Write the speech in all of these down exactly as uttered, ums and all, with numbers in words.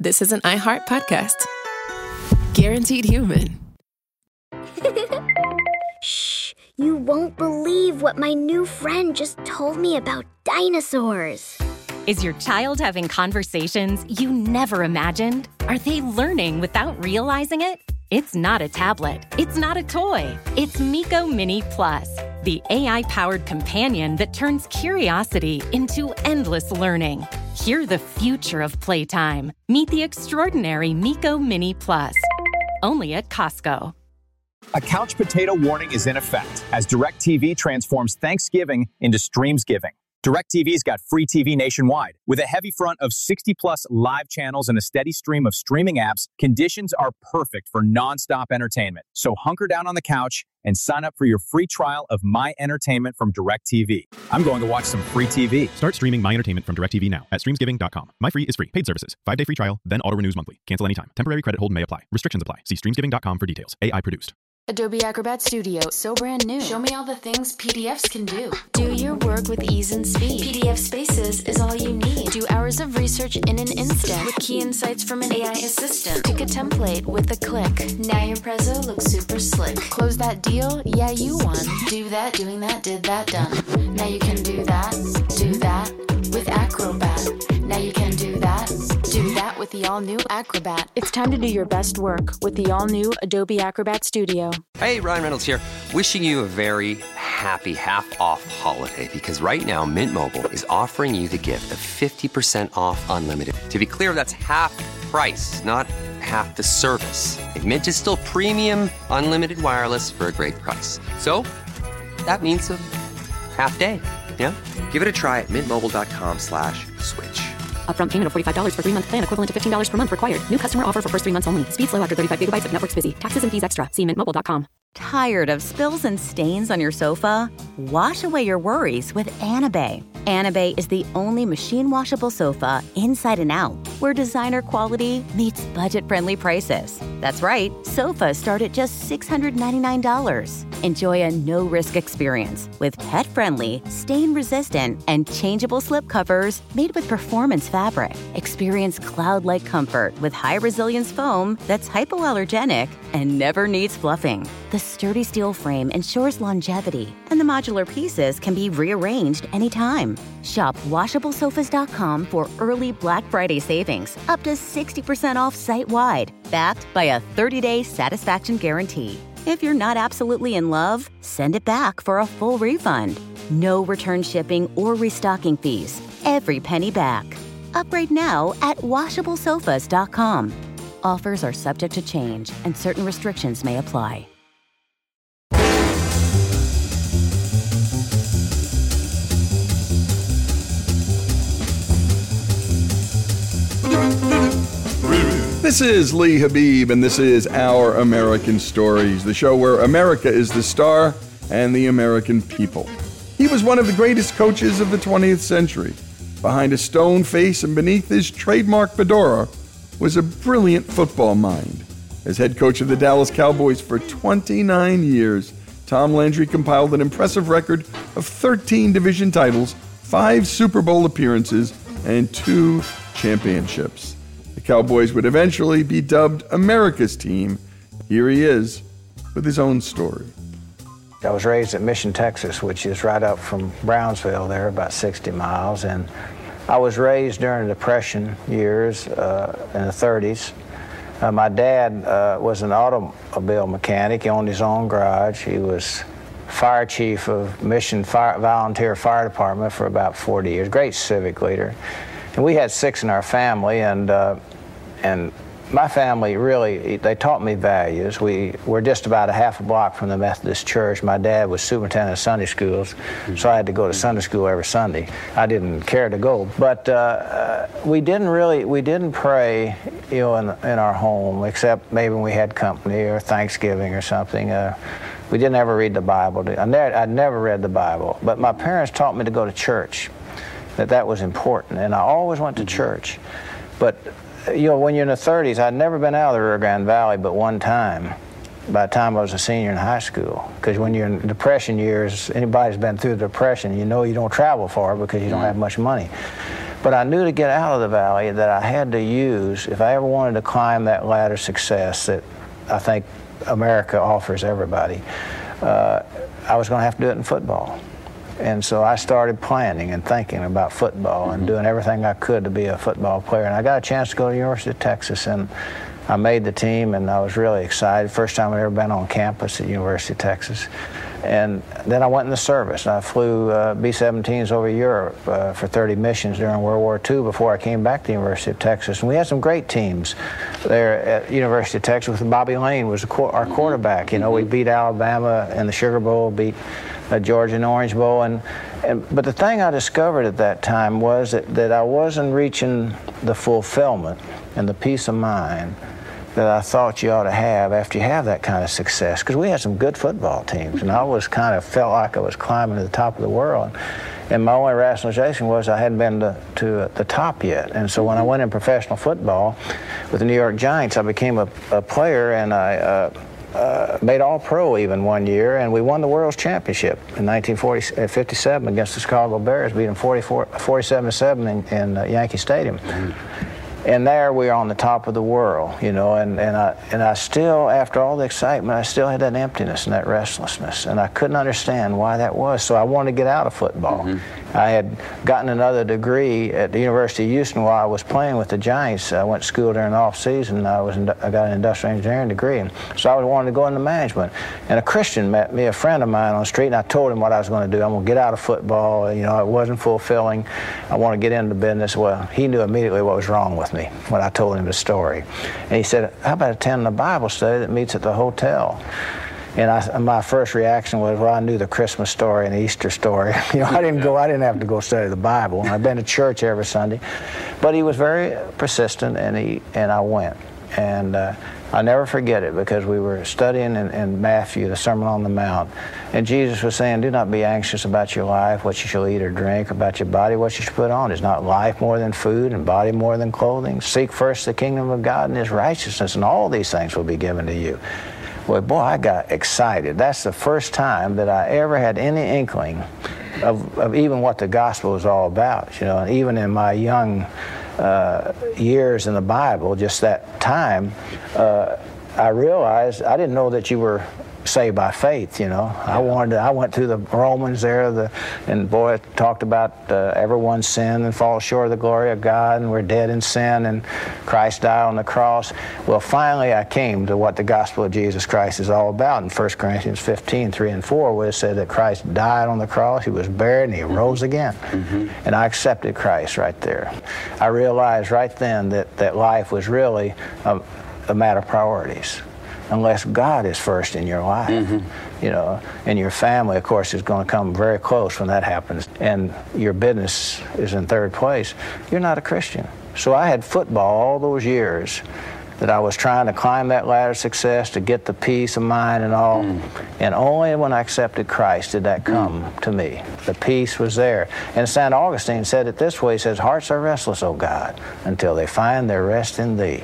this is an iHeart podcast. Guaranteed human. Shh, you won't believe what my new friend just told me about dinosaurs. Is your child having conversations you never imagined? Are they learning without realizing it? It's not a tablet. It's not a toy. It's Miko Mini Plus, the A I-powered companion that turns curiosity into endless learning. Hear the future of playtime. Meet the extraordinary Miko Mini Plus. Only at Costco. A couch potato warning is in effect as DirecTV transforms Thanksgiving into Streamsgiving. DirecTV's got free T V nationwide. With a heavy front of sixty plus live channels and a steady stream of streaming apps, conditions are perfect for nonstop entertainment. So hunker down on the couch and sign up for your free trial of My Entertainment from DirecTV. I'm going to watch some free T V. Start streaming My Entertainment from DirecTV now at streamsgiving dot com. My Free is free. Paid services. Five-day free trial, then auto-renews monthly. Cancel anytime. Temporary credit hold may apply. Restrictions apply. See streamsgiving dot com for details. A I produced. Adobe Acrobat Studio, so brand new. Show me all the things P D Fs can do. Do your work with ease and speed. P D F Spaces is all you need. Do hours of research in an instant with key insights from an A I assistant. Pick a template with a click. Now your prezzo looks super slick. Close that deal? Yeah, you won. Do that, doing that, did that, done. Now you can do that, do that with Acrobat. Now you can do that, do that with the all-new Acrobat. It's time to do your best work with the all-new Adobe Acrobat Studio. Hey, Ryan Reynolds here. Wishing you a very happy half-off holiday because right now Mint Mobile is offering you the gift of fifty percent off unlimited. To be clear, that's half the price, not half the service. Mint is still premium, unlimited wireless for a great price. So that means a half day, yeah? Give it a try at mintmobile.com slash switch. Upfront payment of forty-five dollars for three-month plan equivalent to fifteen dollars per month required. New customer offer for first three months only. Speed slow after thirty-five gigabytes if network's busy. Taxes and fees extra. See mint mobile dot com. Tired of spills and stains on your sofa? Wash away your worries with Anabei. Anabei is the only machine washable sofa inside and out, where designer quality meets budget-friendly prices. That's right, sofas start at just six hundred ninety-nine dollars. Enjoy a no-risk experience with pet-friendly, stain-resistant, and changeable slip covers made with performance fabric. Experience cloud-like comfort with high-resilience foam that's hypoallergenic and never needs fluffing. The sturdy steel frame ensures longevity, and the modular pieces can be rearranged anytime. Shop washable sofas dot com for early Black Friday savings, up to sixty percent off site-wide, backed by a thirty-day satisfaction guarantee. If you're not absolutely in love, send it back for a full refund. No return shipping or restocking fees. Every penny back. Upgrade now at washable sofas dot com. Offers are subject to change, and certain restrictions may apply. This is Lee Habib, and this is Our American Stories, the show where America is the star and the American people. He was one of the greatest coaches of the twentieth century. Behind a stone face and beneath his trademark fedora was a brilliant football mind. As head coach of the Dallas Cowboys for twenty-nine years, Tom Landry compiled an impressive record of thirteen division titles, five Super Bowl appearances, and two championships. The Cowboys would eventually be dubbed America's team. Here he is with his own story. I was raised at Mission, Texas, which is right up from Brownsville there, about sixty miles. And I was raised during the Depression years uh, in the thirties. Uh, my dad uh, was an automobile mechanic. He owned his own garage. He was fire chief of Mission Fire, Volunteer Fire Department for about forty years. Great civic leader. And we had six in our family, and uh, and my family really, they taught me values. We were just about a half a block from the Methodist Church. My dad was superintendent of Sunday schools, so I had to go to Sunday school every Sunday. I didn't care to go, but uh, uh, we didn't really, we didn't pray, you know, in, in our home, except maybe when we had company or Thanksgiving or something. Uh, we didn't ever read the Bible. I never, I'd never read the Bible, but my parents taught me to go to church, that that was important, and I always went to church. But you know, when you're in the thirties, I'd never been out of the Rio Grande Valley but one time, by the time I was a senior in high school. Because when you're in Depression years, anybody's been through the Depression, you know you don't travel far because you don't have much money. But I knew to get out of the valley that I had to use, if I ever wanted to climb that ladder of success that I think America offers everybody, uh, I was going to have to do it in football. And so I started planning and thinking about football and doing everything I could to be a football player. And I got a chance to go to the University of Texas, and I made the team, and I was really excited. First time I'd ever been on campus at University of Texas. And then I went in the service. I flew uh, B seventeens over Europe uh, for thirty missions during World War Two before I came back to the University of Texas. And we had some great teams there at University of Texas. With Bobby Lane was our quarterback. You know, we beat Alabama in the Sugar Bowl, beat uh, Georgia in the Orange Bowl. And, and but the thing I discovered at that time was that, that I wasn't reaching the fulfillment and the peace of mind that I thought you ought to have after you have that kind of success. Because we had some good football teams, and I was kind of felt like I was climbing to the top of the world. And my only rationalization was I hadn't been to, to the top yet. And so when I went in professional football with the New York Giants, I became a, a player, and I uh, uh, made All-Pro even one year, and we won the World's Championship in nineteen fifty-seven against the Chicago Bears, beating forty-seven to seven in, in uh, Yankee Stadium. Mm-hmm. And there we are on the top of the world, you know, and, and, I, and I still, after all the excitement, I still had that emptiness and that restlessness, and I couldn't understand why that was, so I wanted to get out of football. Mm-hmm. I had gotten another degree at the University of Houston while I was playing with the Giants. I went to school during the off season. I was in, I got an industrial engineering degree, and so I wanted to go into management. And a Christian met me, a friend of mine on the street, and I told him what I was going to do. I'm going to get out of football. You know, it wasn't fulfilling. I want to get into business. Well, he knew immediately what was wrong with me when I told him the story. And he said, how about attending a Bible study that meets at the hotel? And I, my first reaction was, well, I knew the Christmas story and the Easter story. You know, I didn't go, I didn't have to go study the Bible. I've been to church every Sunday. But he was very persistent, and he and I went. And uh, I'll never forget it, because we were studying in, in Matthew, the Sermon on the Mount. And Jesus was saying, do not be anxious about your life, what you shall eat or drink, about your body, what you should put on. Is not life more than food, and body more than clothing? Seek first the kingdom of God and his righteousness, and all these things will be given to you. Well, boy, I got excited. That's the first time that I ever had any inkling of, of even what the gospel was all about. You know, and even in my young uh, years in the Bible, just that time, uh, I realized I didn't know that you were saved by faith. You know, yeah. I wanted to, I went through the Romans there, the and boy, it talked about uh, everyone's sin and falls short of the glory of God, and we're dead in sin, and Christ died on the cross. Well, finally, I came to what the gospel of Jesus Christ is all about in First Corinthians fifteen, three and four, where it said that Christ died on the cross, he was buried, and he mm-hmm. rose again. Mm-hmm. And I accepted Christ right there. I realized right then that, that life was really a, a matter of priorities. Unless God is first in your life, mm-hmm. you know, and your family, of course, is going to come very close when that happens, and your business is in third place, you're not a Christian. So I had football all those years that I was trying to climb that ladder of success to get the peace of mind and all, mm. and only when I accepted Christ did that come mm. to me. The peace was there. And Saint Augustine said it this way, he says, hearts are restless, O God, until they find their rest in thee.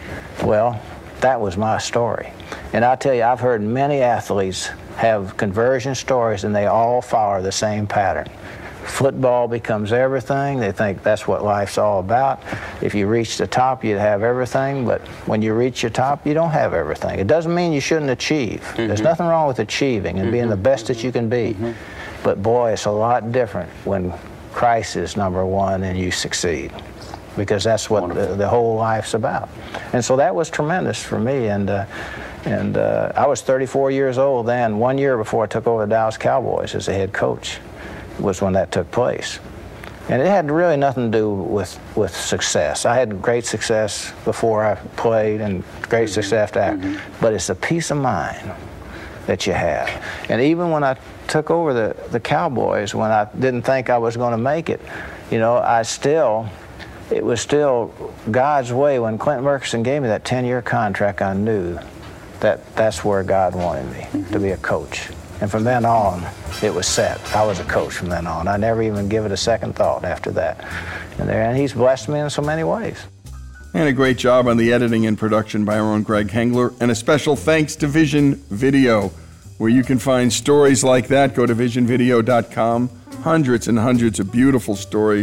Well, that was my story. And I tell you, I've heard many athletes have conversion stories, and they all follow the same pattern. Football becomes everything. They think that's what life's all about. If you reach the top, you'd have everything, but when you reach your top, you don't have everything. It doesn't mean you shouldn't achieve. Mm-hmm. There's nothing wrong with achieving and mm-hmm. being the best that you can be. Mm-hmm. But boy, it's a lot different when Christ is number one and you succeed, because that's what the, the whole life's about. And so that was tremendous for me. And uh, and uh, I was thirty-four years old then, one year before I took over the Dallas Cowboys as a head coach, was when that took place. And it had really nothing to do with, with success. I had great success before I played and great mm-hmm. success after, mm-hmm. but it's the peace of mind that you have. And even when I took over the, the Cowboys, when I didn't think I was going to make it, you know, I still, it was still God's way. When Clint Murchison gave me that ten-year contract, I knew that that's where God wanted me, mm-hmm. to be a coach. And from then on, it was set. I was a coach from then on. I never even give it a second thought after that. And, there, and he's blessed me in so many ways. And a great job on the editing and production by our own Greg Hengler. And a special thanks to Vision Video, where you can find stories like that. Go to vision video dot com. Hundreds and hundreds of beautiful stories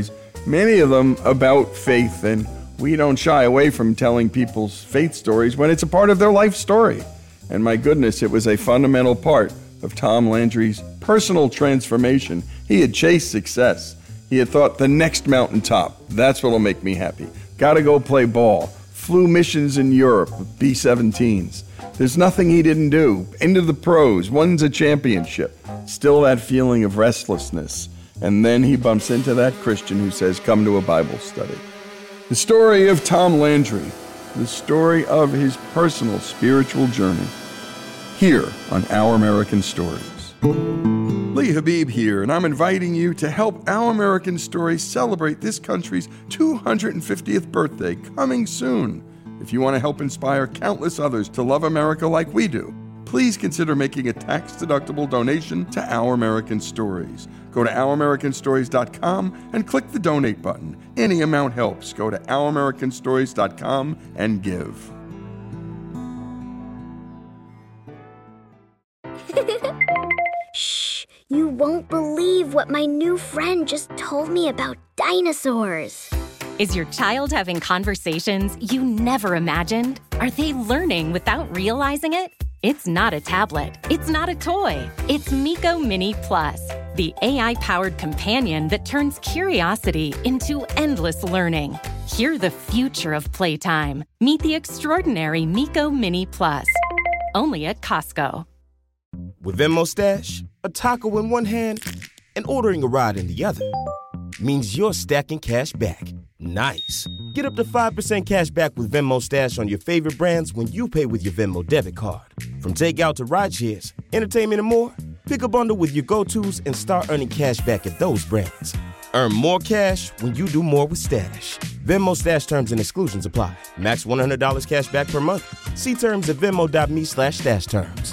many of them about faith, and we don't shy away from telling people's faith stories when it's a part of their life story. And my goodness, it was a fundamental part of Tom Landry's personal transformation. He had chased success. He had thought, the next mountaintop, that's what'll make me happy. Gotta go play ball. Flew missions in Europe with B seventeens. There's nothing he didn't do. Into the pros, wins a championship. Still that feeling of restlessness. And then he bumps into that Christian who says, come to a Bible study. The story of Tom Landry, the story of his personal spiritual journey, here on Our American Stories. Lee Habib here, and I'm inviting you to help Our American Stories celebrate this country's two hundred fiftieth birthday coming soon. If you want to help inspire countless others to love America like we do, please consider making a tax-deductible donation to Our American Stories. Go to our american stories dot com and click the donate button. Any amount helps. Go to our american stories dot com and give. Shh! You won't believe what my new friend just told me about dinosaurs. Is your child having conversations you never imagined? Are they learning without realizing it? It's not a tablet. It's not a toy. It's Miko Mini Plus, the A I-powered companion that turns curiosity into endless learning. Hear the future of playtime. Meet the extraordinary Miko Mini Plus. Only at Costco. With Venmo Stash, a taco in one hand and ordering a ride in the other means you're stacking cash back. Nice. Get up to five percent cash back with Venmo Stash on your favorite brands when you pay with your Venmo debit card. From takeout to rideshares, entertainment, and more, pick a bundle with your go-tos and start earning cash back at those brands. Earn more cash when you do more with Stash. Venmo Stash terms and exclusions apply. Max one hundred dollars cash back per month. See terms at venmo.me slash stash terms.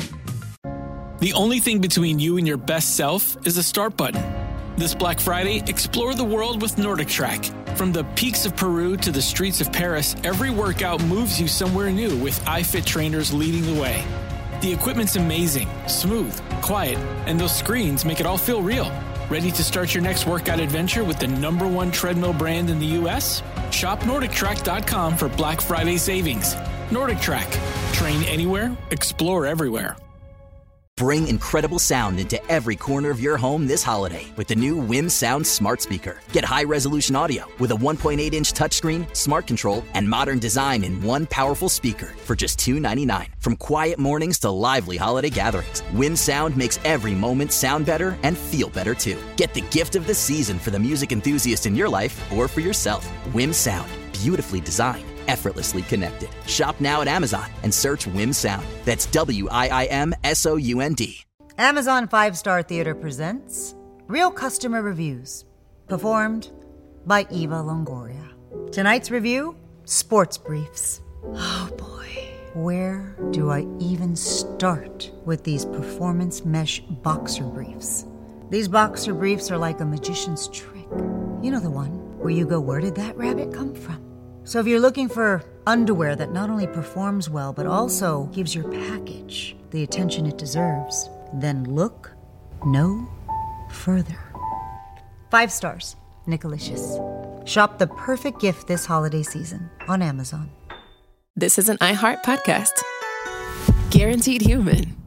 The only thing between you and your best self is the start button. This Black Friday, explore the world with Nordic Track. From the peaks of Peru to the streets of Paris, every workout moves you somewhere new with iFit trainers leading the way. The equipment's amazing, smooth, quiet, and those screens make it all feel real. Ready to start your next workout adventure with the number one treadmill brand in the U S? Shop nordic track dot com for Black Friday savings. Nordic Track. Train anywhere, explore everywhere. Bring incredible sound into every corner of your home this holiday with the new Wim Sound Smart Speaker. Get high-resolution audio with a one point eight inch touchscreen, smart control, and modern design in one powerful speaker for just two ninety-nine. From quiet mornings to lively holiday gatherings, Wim Sound makes every moment sound better and feel better too. Get the gift of the season for the music enthusiast in your life or for yourself. Wim Sound, beautifully designed, effortlessly connected. Shop now at Amazon and search Wim Sound. That's W I I M S O U N D. Amazon Five Star Theater presents Real Customer Reviews, performed by Eva Longoria. Tonight's review, Sports Briefs. Oh boy, where do I even start with these performance mesh boxer briefs? These boxer briefs are like a magician's trick. You know the one where you go, where did that rabbit come from? So if you're looking for underwear that not only performs well, but also gives your package the attention it deserves, then look no further. Five stars, Nicolicious. Shop the perfect gift this holiday season on Amazon. This is an iHeart podcast. Guaranteed Human.